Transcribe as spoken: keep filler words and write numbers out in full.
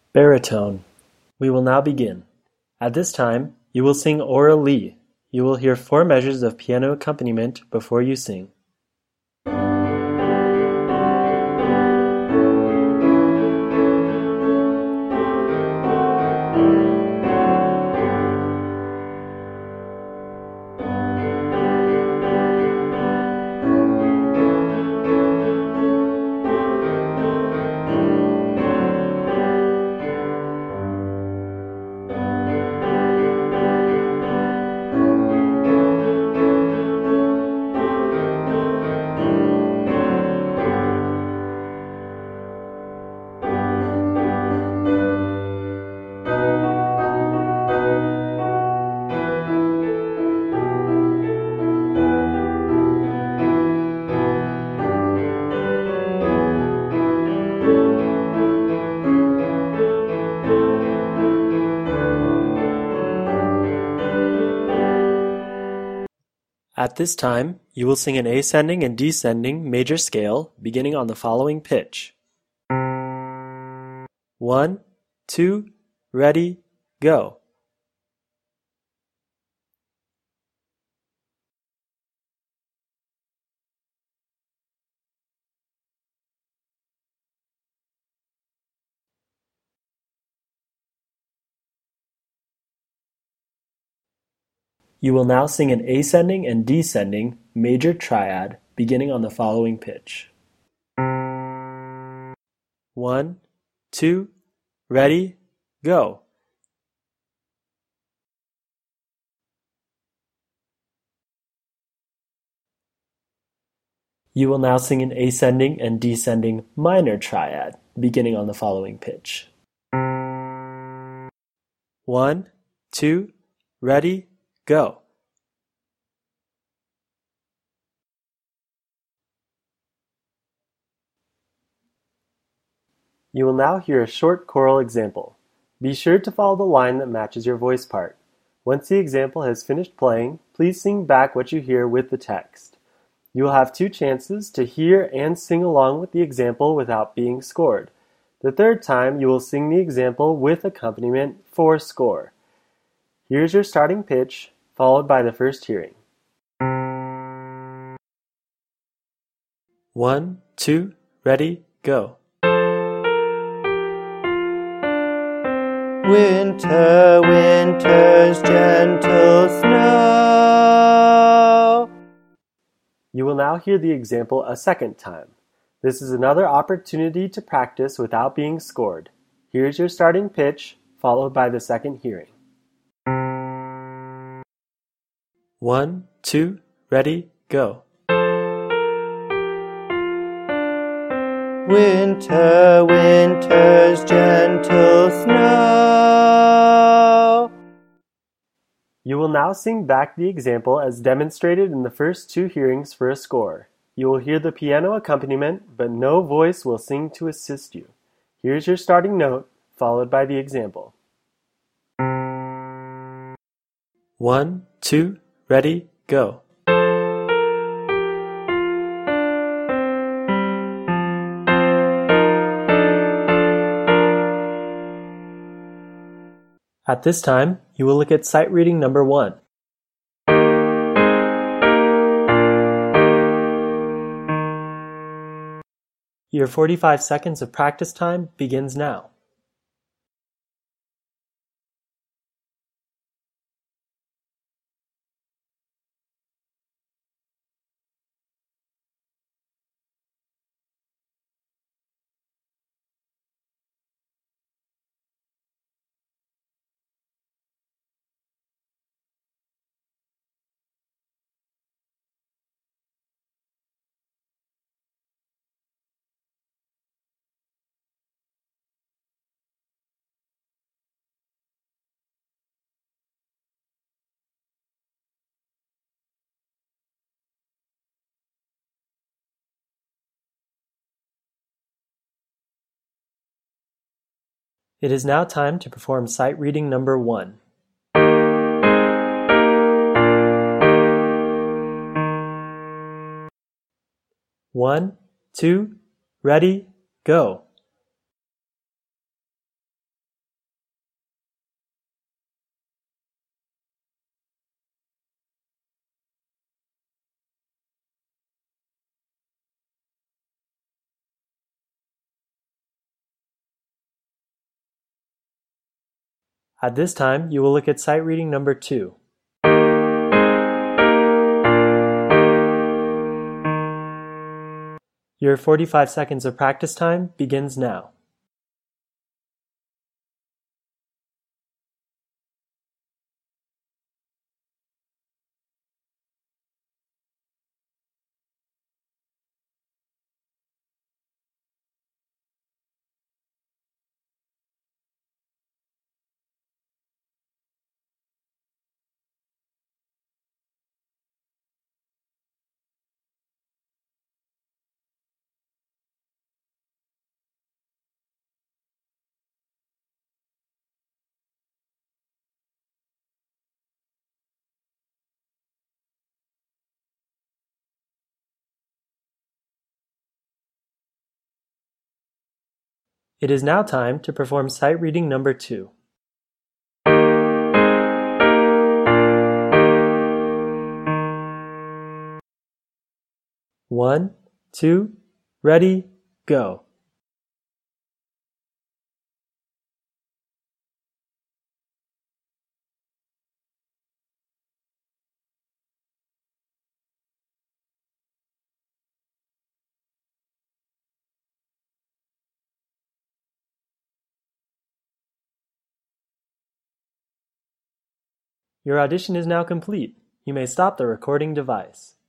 Baritone. We will now begin. At this time, you will sing orally. You will hear four measures of piano accompaniment before you sing. At this time, you will sing an ascending and descending major scale beginning on the following pitch. One, two, ready, go. You will now sing an ascending and descending major triad beginning on the following pitch. One, two, ready, go. You will now sing an ascending and descending minor triad beginning on the following pitch. One, two, ready, go. You will now hear a short choral example. Be sure to follow the line that matches your voice part. Once the example has finished playing, please sing back what you hear with the text. You will have two chances to hear and sing along with the example without being scored. The third time, you will sing the example with accompaniment for score. Here's your starting pitch, followed by the first hearing. One, two, ready, go. Winter, winter's gentle snow. You will now hear the example a second time. This is another opportunity to practice without being scored. Here's your starting pitch, followed by the second hearing. One, two, ready, go. Winter, winter's gentle snow. You will now sing back the example as demonstrated in the first two hearings for a score. You will hear the piano accompaniment, but no voice will sing to assist you. Here's your starting note, followed by the example. One, two, ready, go. At this time, you will look at sight reading number one. Your forty-five seconds of practice time begins now. It is now time to perform sight reading number one. One, two, ready, go. At this time, you will look at sight reading number two. Your forty-five seconds of practice time begins now. It is now time to perform sight reading number two. One, two, ready, go. Your audition is now complete. You may stop the recording device.